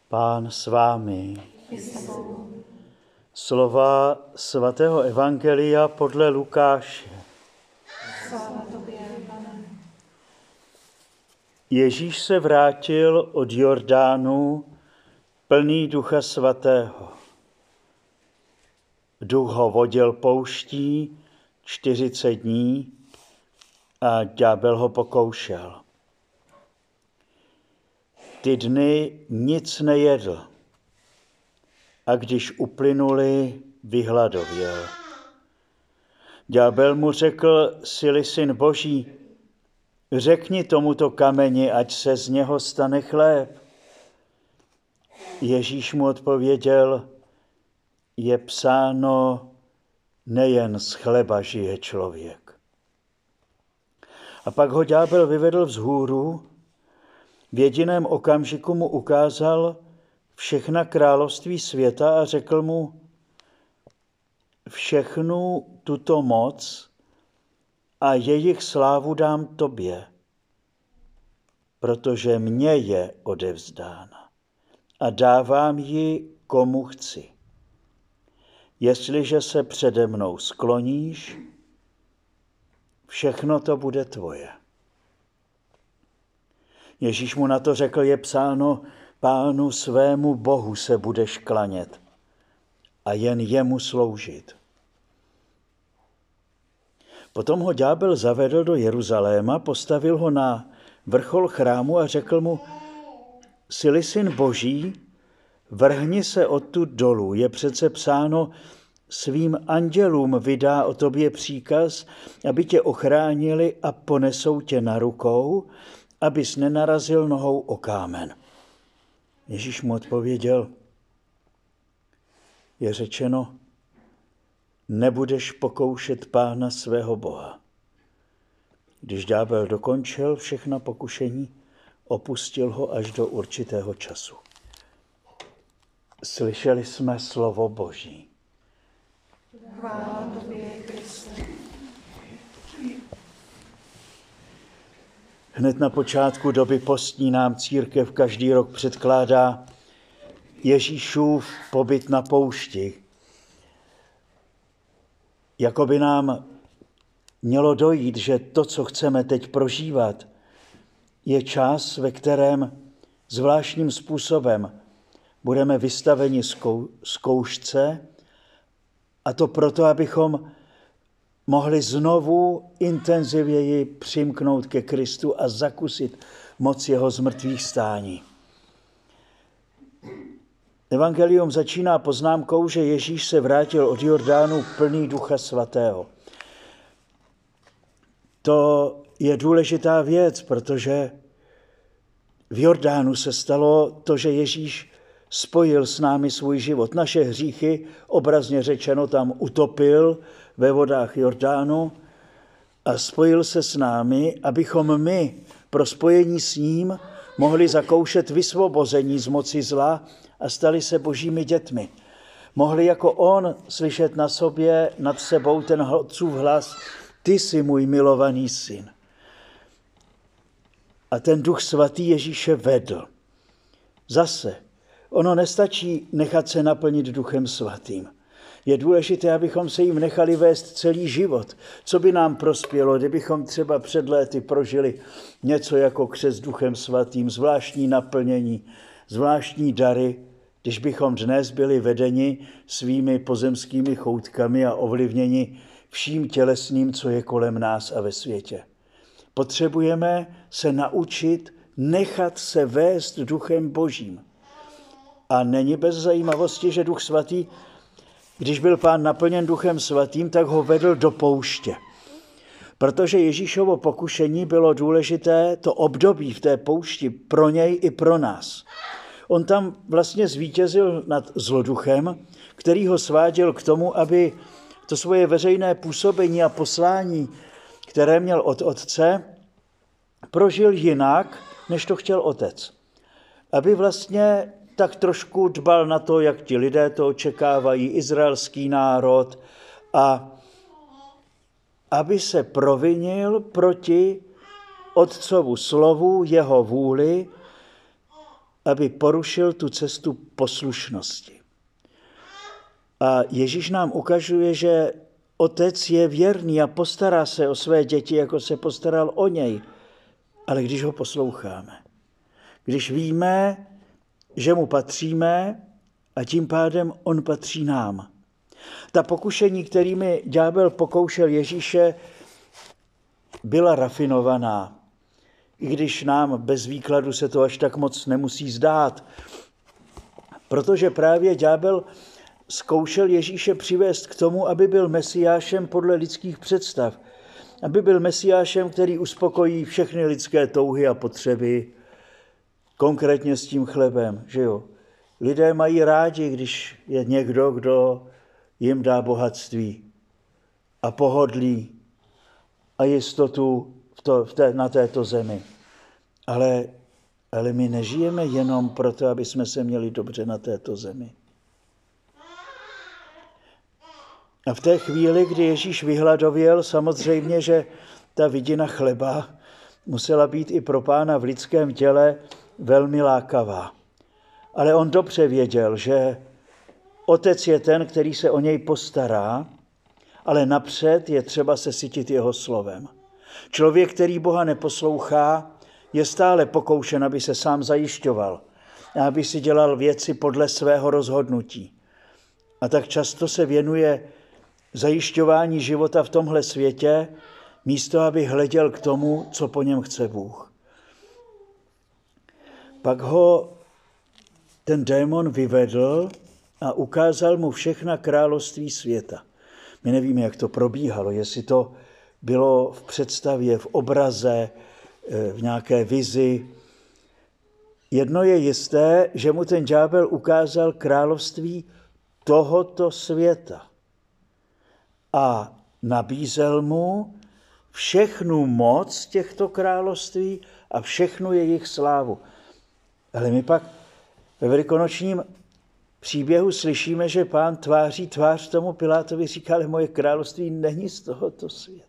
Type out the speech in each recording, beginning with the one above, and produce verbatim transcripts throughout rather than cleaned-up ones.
Pán s vámi. Slova svatého evangelia podle Lukáše. Sláva tobě, Pane. Ježíš se vrátil od Jordánu plný Ducha Svatého. Duch ho vodil pouští čtyřicet dní a ďábel ho pokoušel. Ty dny nic nejedl a když uplynuli, vyhladověl. Ďábel mu řekl: Jsi-li syn Boží, řekni tomuto kameni, ať se z něho stane chléb. Ježíš mu odpověděl: Je psáno, nejen z chleba žije člověk. A pak ho ďábel vyvedl vzhůru, v jediném okamžiku mu ukázal všechna království světa a řekl mu: Všechnu tuto moc a jejich slávu dám tobě, protože mně je odevzdána a dávám ji komu chci. Jestliže se přede mnou skloníš, všechno to bude tvoje. Ježíš mu na to řekl: Je psáno, Pánu svému Bohu se budeš klanět a jen jemu sloužit. Potom ho ďábel zavedl do Jeruzaléma, postavil ho na vrchol chrámu a řekl mu: Jsi-li syn Boží, vrhni se odtud dolů. Je přece psáno, svým andělům vydá o tobě příkaz, aby tě ochránili a ponesou tě na rukou, abys nenarazil nohou o kámen. Ježíš mu odpověděl: Je řečeno, nebudeš pokoušet Pána svého Boha. Když ďábel dokončil všechna pokušení, opustil ho až do určitého času. Slyšeli jsme slovo Boží. Chvála tobě, Kriste. Hned na počátku doby postní nám církev každý rok předkládá Ježíšův pobyt na poušti. Jakoby nám mělo dojít, že to, co chceme teď prožívat, je čas, ve kterém zvláštním způsobem budeme vystaveni zkou, zkoušce, a to proto, abychom mohli znovu intenzivněji přimknout ke Kristu a zakusit moc jeho zmrtvých stání. Evangelium začíná poznámkou, že Ježíš se vrátil od Jordánu plný Ducha Svatého. To je důležitá věc, protože v Jordánu se stalo to, že Ježíš spojil s námi svůj život. Naše hříchy, obrazně řečeno, tam utopil ve vodách Jordánu a spojil se s námi, abychom my pro spojení s ním mohli zakoušet vysvobození z moci zla a stali se Božími dětmi. Mohli jako on slyšet na sobě, nad sebou ten otcův hlas: Ty jsi můj milovaný syn. A ten Duch Svatý Ježíše vedl. Zase, ono nestačí nechat se naplnit Duchem Svatým. Je důležité, abychom se jim nechali vést celý život. Co by nám prospělo, kdybychom třeba před léty prožili něco jako křest Duchem Svatým, zvláštní naplnění, zvláštní dary, když bychom dnes byli vedeni svými pozemskými choutkami a ovlivněni vším tělesným, co je kolem nás a ve světě. Potřebujeme se naučit nechat se vést Duchem Božím. A není bez zajímavosti, že Duch Svatý, když byl Pán naplněn Duchem Svatým, tak ho vedl do pouště. Protože Ježíšovo pokušení bylo důležité, to období v té poušti pro něj i pro nás. On tam vlastně zvítězil nad zloduchem, který ho sváděl k tomu, aby to svoje veřejné působení a poslání, které měl od Otce, prožil jinak, než to chtěl Otec. Aby vlastně tak trošku dbal na to, jak ti lidé to očekávají, izraelský národ, a aby se provinil proti Otcovu slovu, jeho vůli, aby porušil tu cestu poslušnosti. A Ježíš nám ukazuje, že otec je věrný a postará se o své děti, jako se postaral o něj. Ale když ho posloucháme, když víme, že mu patříme a tím pádem on patří nám. Ta pokušení, kterými ďábel pokoušel Ježíše, byla rafinovaná. I když nám bez výkladu se to až tak moc nemusí zdát. Protože právě ďábel zkoušel Ježíše přivést k tomu, aby byl mesiášem podle lidských představ. Aby byl mesiášem, který uspokojí všechny lidské touhy a potřeby, konkrétně s tím chlebem, že jo. Lidé mají rádi, když je někdo, kdo jim dá bohatství a pohodlí a jistotu v to, v té, na této zemi. Ale, ale my nežijeme jenom proto, aby jsme se měli dobře na této zemi. A v té chvíli, kdy Ježíš vyhladověl, samozřejmě, že ta vidina chleba musela být i pro Pána v lidském těle velmi lákavá. Ale on dobře věděl, že otec je ten, který se o něj postará, ale napřed je třeba se sytit jeho slovem. Člověk, který Boha neposlouchá, je stále pokoušen, aby se sám zajišťoval a aby si dělal věci podle svého rozhodnutí. A tak často se věnuje zajišťování života v tomhle světě, místo aby hleděl k tomu, co po něm chce Bůh. Pak ho ten démon vyvedl a ukázal mu všechna království světa. My nevíme, jak to probíhalo, jestli to bylo v představě, v obraze, v nějaké vizi. Jedno je jisté, že mu ten ďábel ukázal království tohoto světa a nabízel mu všechnu moc těchto království a všechnu jejich slávu. Ale my pak ve velikonočním příběhu slyšíme, že Pán tváří tvář tomu Pilátovi říká, ale moje království není z tohoto světa.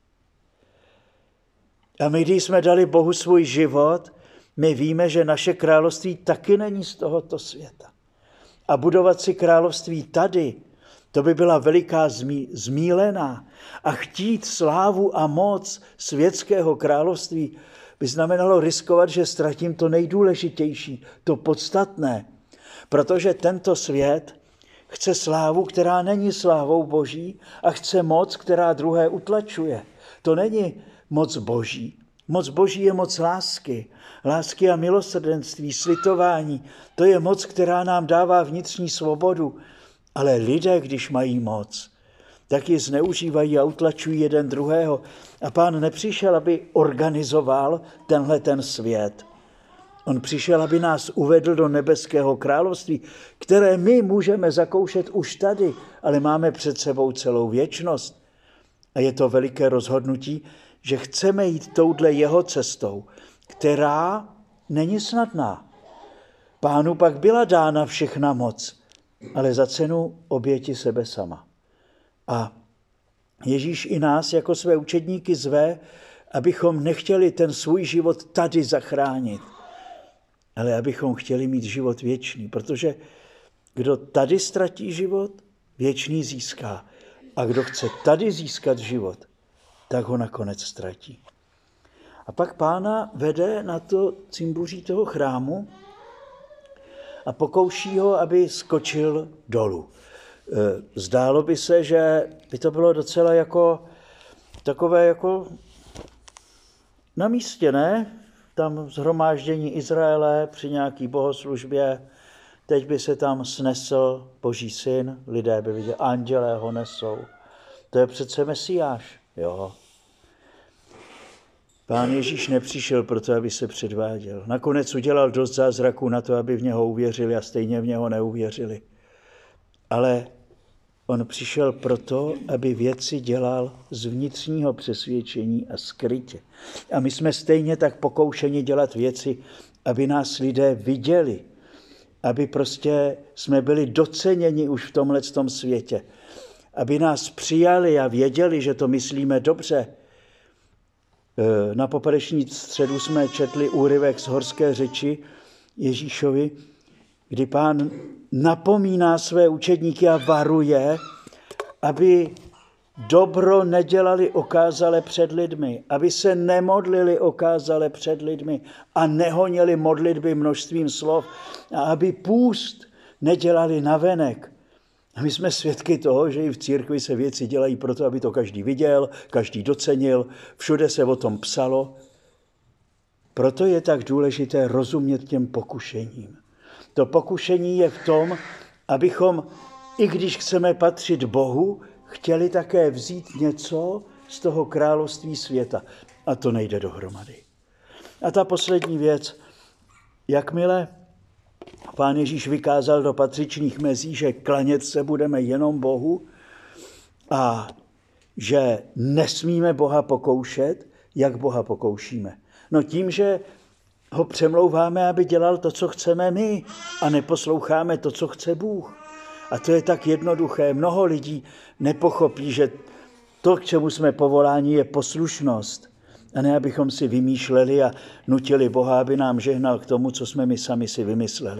A my, když jsme dali Bohu svůj život, my víme, že naše království taky není z tohoto světa. A budovat si království tady, to by byla veliká zmí, zmílená. A chtít slávu a moc světského království by znamenalo riskovat, že ztratím to nejdůležitější, to podstatné. Protože tento svět chce slávu, která není slávou Boží, a chce moc, která druhé utlačuje. To není moc Boží. Moc Boží je moc lásky. Lásky a milosrdenství, slitování. To je moc, která nám dává vnitřní svobodu. Ale lidé, když mají moc, tak ji zneužívají a utlačují jeden druhého. A Pán nepřišel, aby organizoval tenhle ten svět. On přišel, aby nás uvedl do nebeského království, které my můžeme zakoušet už tady, ale máme před sebou celou věčnost. A je to veliké rozhodnutí, že chceme jít touhle jeho cestou, která není snadná. Pánu pak byla dána všechna moc, ale za cenu oběti sebe sama. A Ježíš i nás jako své učedníky zve, abychom nechtěli ten svůj život tady zachránit, ale abychom chtěli mít život věčný, protože kdo tady ztratí život, věčný získá. A kdo chce tady získat život, tak ho nakonec ztratí. A pak Pána vede na to cimbuří toho chrámu a pokouší ho, aby skočil dolů. Zdálo by se, že by to bylo docela jako takové jako na místě, ne? Tam shromáždění Izraele při nějaký bohoslužbě, teď by se tam snesl Boží syn, lidé by viděli, andělé ho nesou. To je přece Mesiáš, jo. Pán Ježíš nepřišel proto, aby se předváděl. Nakonec udělal dost zázraků na to, aby v něho uvěřili a stejně v něho neuvěřili. Ale on přišel proto, aby věci dělal z vnitřního přesvědčení a skrytě. A my jsme stejně tak pokoušeni dělat věci, aby nás lidé viděli, aby prostě jsme byli doceněni už v tomhletom světě, aby nás přijali a věděli, že to myslíme dobře. Na popadeční středu jsme četli úryvek z horské řeči Ježíšovi, kdy Pán napomíná své učedníky a varuje, aby dobro nedělali okázale před lidmi, aby se nemodlili okázale před lidmi a nehonili modlitby množstvím slov a aby půst nedělali navenek. A my jsme svědky toho, že i v církvi se věci dělají proto, aby to každý viděl, každý docenil, všude se o tom psalo. Proto je tak důležité rozumět těm pokušením. To pokušení je v tom, abychom, i když chceme patřit Bohu, chtěli také vzít něco z toho království světa. A to nejde dohromady. A ta poslední věc, jakmile Pán Ježíš vykázal do patřičných mezí, že klanět se budeme jenom Bohu a že nesmíme Boha pokoušet, jak Boha pokoušíme. No tím, že ho přemlouváme, aby dělal to, co chceme my a neposloucháme to, co chce Bůh. A to je tak jednoduché. Mnoho lidí nepochopí, že to, k čemu jsme povoláni, je poslušnost. A ne, abychom si vymýšleli a nutili Boha, aby nám žehnal k tomu, co jsme my sami si vymysleli.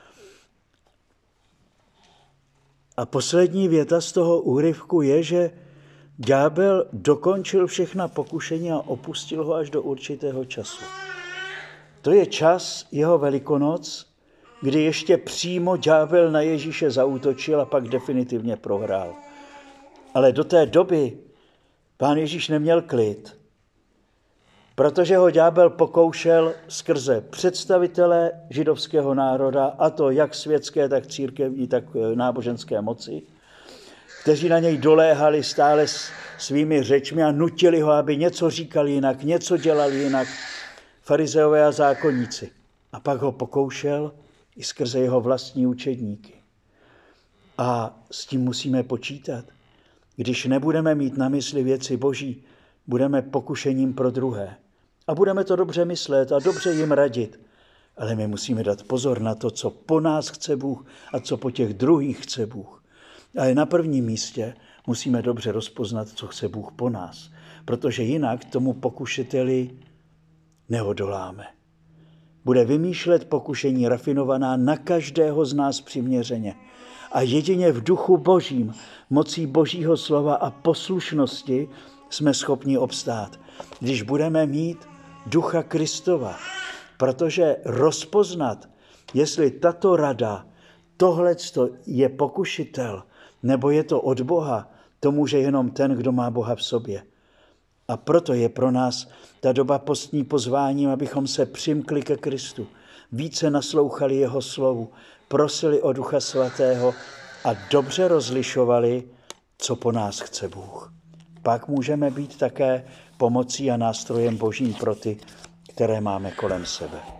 A poslední věta z toho úryvku je, že ďábel dokončil všechna pokušení a opustil ho až do určitého času. To je čas jeho Velikonoc, kdy ještě přímo ďábel na Ježíše zaútočil a pak definitivně prohrál. Ale do té doby Pán Ježíš neměl klid, protože ho ďábel pokoušel skrze představitele židovského národa, a to jak světské, tak církevní, tak náboženské moci, kteří na něj doléhali stále svými řečmi a nutili ho, aby něco říkal jinak, něco dělal jinak, farizeové a zákonníci. A pak ho pokoušel i skrze jeho vlastní učedníky. A s tím musíme počítat. Když nebudeme mít na mysli věci Boží, budeme pokušením pro druhé. A budeme to dobře myslet a dobře jim radit. Ale my musíme dát pozor na to, co po nás chce Bůh a co po těch druhých chce Bůh. Ale na prvním místě musíme dobře rozpoznat, co chce Bůh po nás. Protože jinak tomu pokušiteli neodoláme. Bude vymýšlet pokušení rafinovaná na každého z nás přiměřeně. A jedině v duchu Božím, mocí Božího slova a poslušnosti jsme schopni obstát. Když budeme mít ducha Kristova. Protože rozpoznat, jestli tato rada, tohleto je pokušitel, nebo je to od Boha, to může jenom ten, kdo má Boha v sobě. A proto je pro nás ta doba postní pozváním, abychom se přimkli ke Kristu, více naslouchali jeho slovu, prosili o Ducha Svatého a dobře rozlišovali, co po nás chce Bůh. Pak můžeme být také pomocí a nástrojem Božím pro ty, které máme kolem sebe.